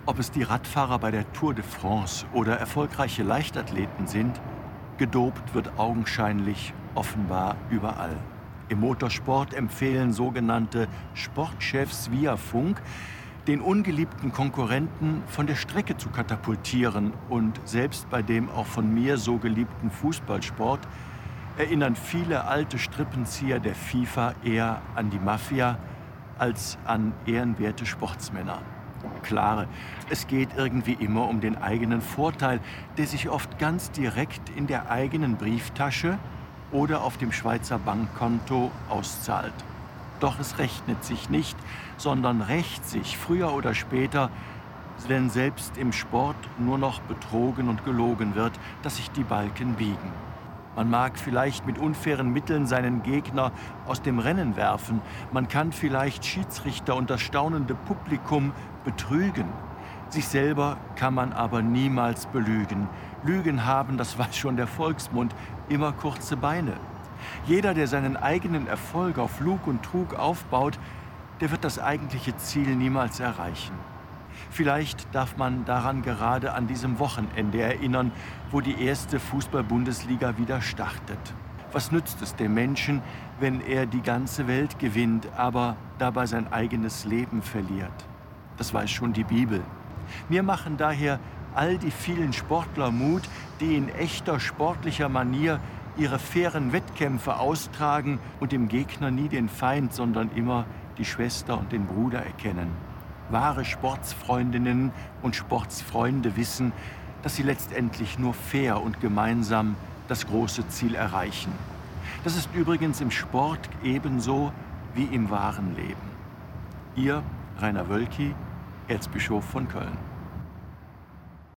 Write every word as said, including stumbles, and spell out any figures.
Ob es die Radfahrer bei der Tour de France oder erfolgreiche Leichtathleten sind, gedopt wird augenscheinlich offenbar überall. Im Motorsport empfehlen sogenannte Sportchefs via Funk, den ungeliebten Konkurrenten von der Strecke zu katapultieren. Und selbst bei dem auch von mir so geliebten Fußballsport erinnern viele alte Strippenzieher der FIFA eher an die Mafia als an ehrenwerte Sportsmänner. Klar, es geht irgendwie immer um den eigenen Vorteil, der sich oft ganz direkt in der eigenen Brieftasche oder auf dem Schweizer Bankkonto auszahlt. Doch es rechnet sich nicht, sondern rächt sich früher oder später, wenn selbst im Sport nur noch betrogen und gelogen wird, dass sich die Balken biegen. Man mag vielleicht mit unfairen Mitteln seinen Gegner aus dem Rennen werfen. Man kann vielleicht Schiedsrichter und das staunende Publikum betrügen. Sich selber kann man aber niemals belügen. Lügen haben, das weiß schon der Volksmund, immer kurze Beine. Jeder, der seinen eigenen Erfolg auf Lug und Trug aufbaut, der wird das eigentliche Ziel niemals erreichen. Vielleicht darf man daran gerade an diesem Wochenende erinnern, wo die erste Fußball-Bundesliga wieder startet. Was nützt es dem Menschen, wenn er die ganze Welt gewinnt, aber dabei sein eigenes Leben verliert? Das weiß schon die Bibel. Mir machen daher all die vielen Sportler Mut, die in echter sportlicher Manier ihre fairen Wettkämpfe austragen und dem Gegner nie den Feind, sondern immer die Schwester und den Bruder erkennen. Wahre Sportsfreundinnen und Sportsfreunde wissen, dass sie letztendlich nur fair und gemeinsam das große Ziel erreichen. Das ist übrigens im Sport ebenso wie im wahren Leben. Ihr Rainer Wölki, Erzbischof von Köln.